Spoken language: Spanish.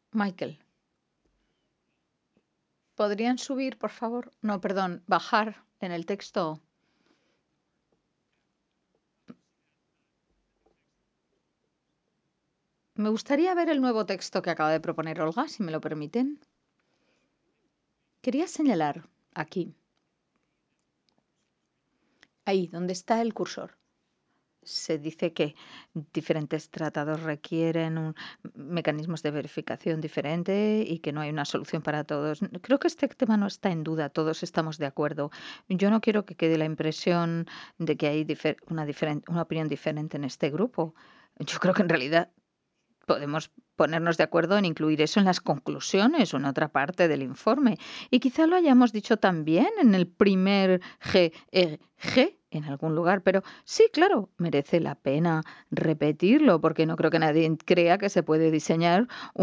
Michael, ¿podrían subir, por favor? No, perdón, bajar en el texto. Me gustaría ver el nuevo texto que acaba de proponer Olga, si me lo permiten. Quería señalar aquí, ahí, donde está el cursor. Se dice que diferentes tratados requieren mecanismos de verificación diferente y que no hay una solución para todos. Creo que este tema no está en duda, todos estamos de acuerdo. Yo no quiero que quede la impresión de que hay una opinión diferente en este grupo. Yo creo que en realidad podemos ponernos de acuerdo en incluir eso en las conclusiones o en otra parte del informe. Y quizá lo hayamos dicho también en el primer GEG en algún lugar, pero sí, claro, merece la pena repetirlo porque no creo que nadie crea que se puede diseñar